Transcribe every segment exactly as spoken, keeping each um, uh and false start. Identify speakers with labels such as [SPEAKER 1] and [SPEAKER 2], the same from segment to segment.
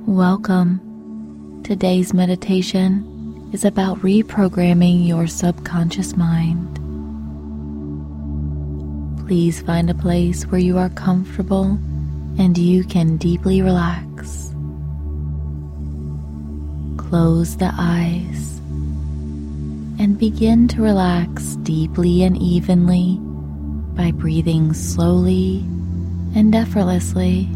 [SPEAKER 1] Welcome. Today's meditation is about reprogramming your subconscious mind. Please find a place where you are comfortable and you can deeply relax. Close the eyes and begin to relax deeply and evenly by breathing slowly and effortlessly.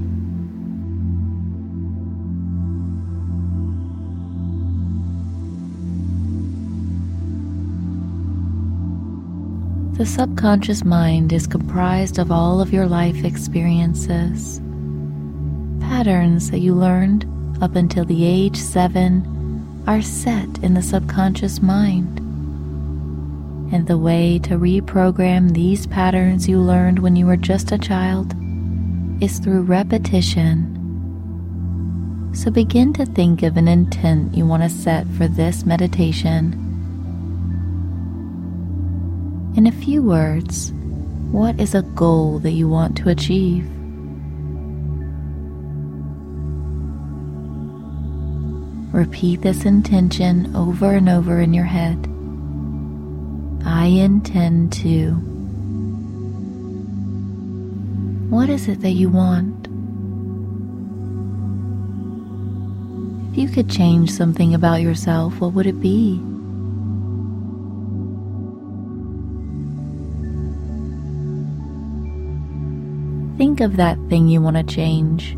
[SPEAKER 1] The subconscious mind is comprised of all of your life experiences, patterns that you learned up until the age seven are set in the subconscious mind. And the way to reprogram these patterns you learned when you were just a child is through repetition. So begin to think of an intent you want to set for this meditation. In a few words, what is a goal that you want to achieve? Repeat this intention over and over in your head. I intend to. What is it that you want? If you could change something about yourself, what would it be? Think of that thing you want to change.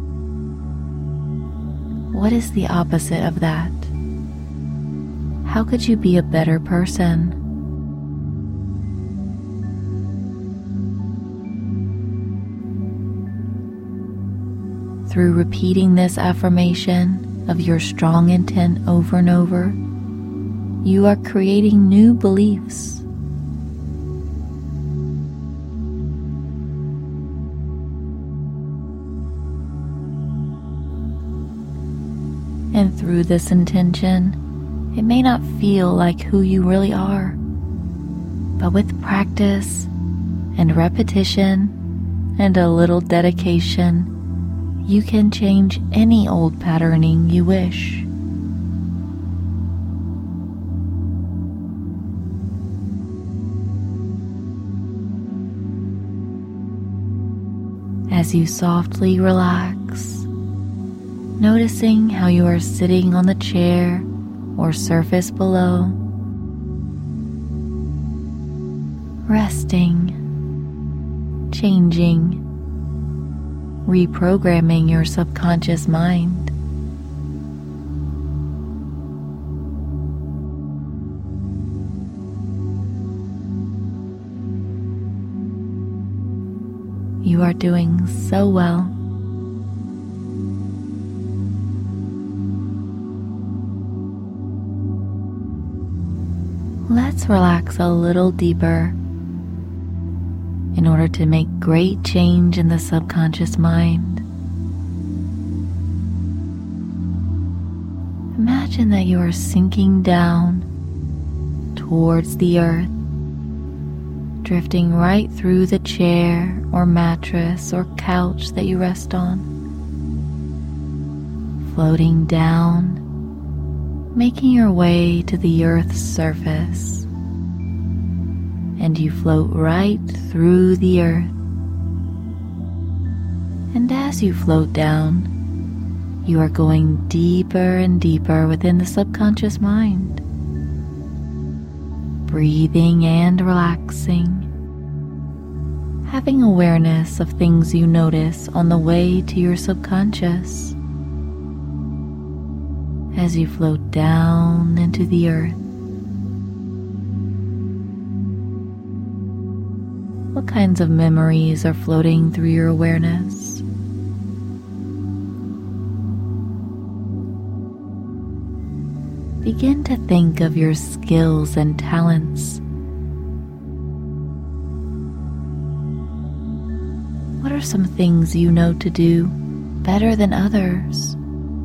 [SPEAKER 1] What is the opposite of that? How could you be a better person? Through repeating this affirmation of your strong intent over and over, you are creating new beliefs. And through this intention, it may not feel like who you really are, but with practice and repetition and a little dedication, you can change any old patterning you wish. As you softly relax, noticing how you are sitting on the chair or surface below, resting, changing, reprogramming your subconscious mind. You are doing so well. Let's relax a little deeper in order to make great change in the subconscious mind. Imagine that you are sinking down towards the earth, drifting right through the chair or mattress or couch that you rest on, floating down, making your way to the earth's surface, and you float right through the earth. And as you float down, you are going deeper and deeper within the subconscious mind, breathing and relaxing, having awareness of things you notice on the way to your subconscious. As you float down into the earth, what kinds of memories are floating through your awareness? Begin to think of your skills and talents. What are some things you know to do better than others?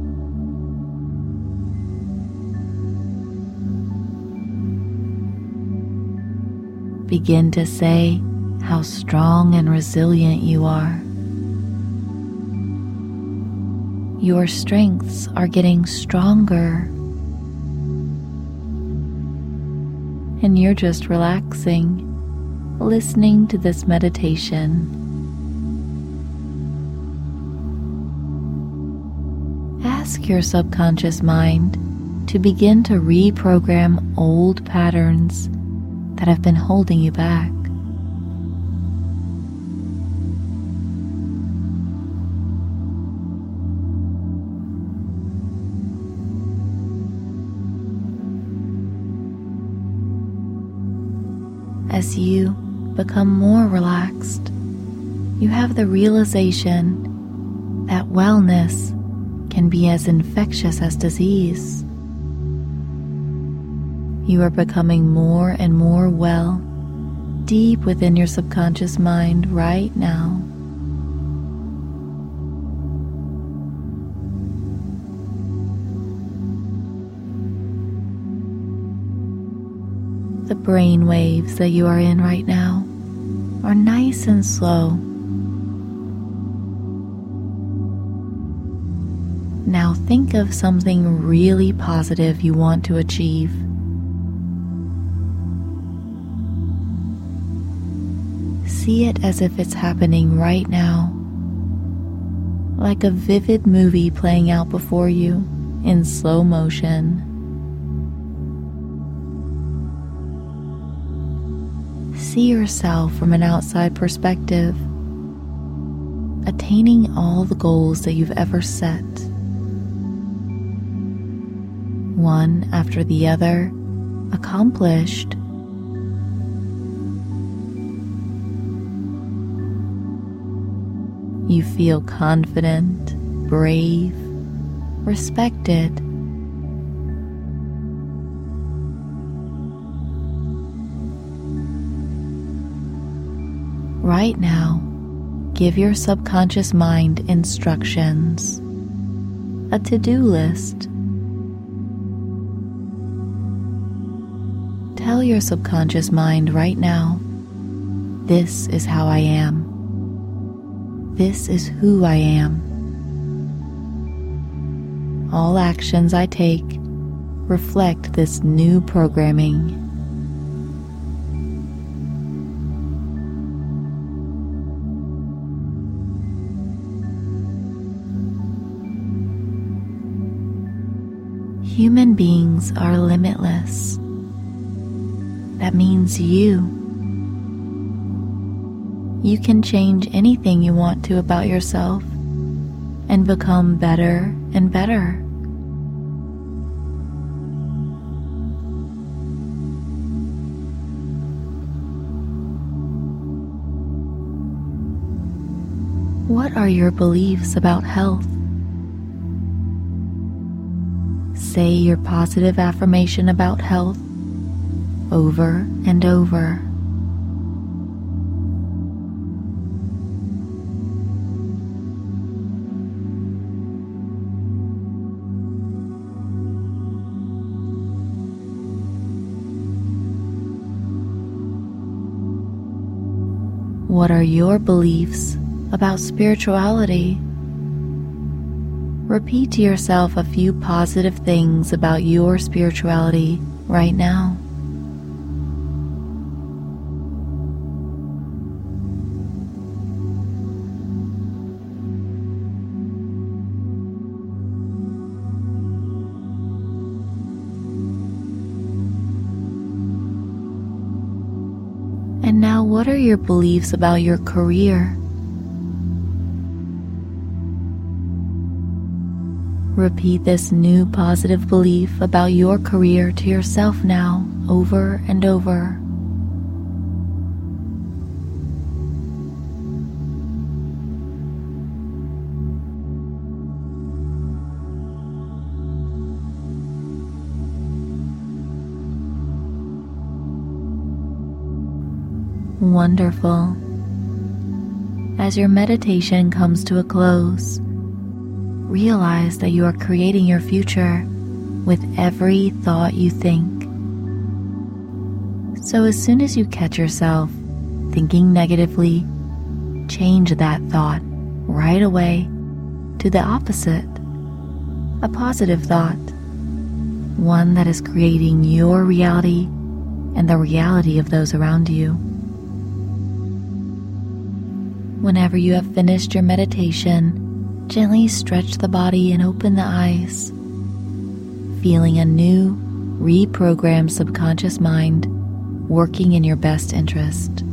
[SPEAKER 1] Begin to say how strong and resilient you are. Your strengths are getting stronger, and you're just relaxing, listening to this meditation. Ask your subconscious mind to begin to reprogram old patterns that have been holding you back. As you become more relaxed, you have the realization that wellness can be as infectious as disease. You are becoming more and more well deep within your subconscious mind right now. The brain waves that you are in right now are nice and slow. Now think of something really positive you want to achieve. See it as if it's happening right now, like a vivid movie playing out before you in slow motion. See yourself from an outside perspective, attaining all the goals that you've ever set. One after the other, accomplished. You feel confident, brave, respected. Right now, give your subconscious mind instructions, a to-do list. Tell your subconscious mind right now, this is how I am. This is who I am. All actions I take reflect this new programming. Human beings are limitless. That means you. You can change anything you want to about yourself and become better and better. What are your beliefs about health? Say your positive affirmation about health over and over. What are your beliefs about spirituality? Repeat to yourself a few positive things about your spirituality right now. And now, what are your beliefs about your career? Repeat this new positive belief about your career to yourself now, over and over. Wonderful. As your meditation comes to a close, realize that you are creating your future with every thought you think. So as soon as you catch yourself thinking negatively, change that thought right away to the opposite. a positive thought, one that is creating your reality and the reality of those around you. Whenever you have finished your meditation, gently stretch the body and open the eyes, feeling a new, reprogrammed subconscious mind working in your best interest.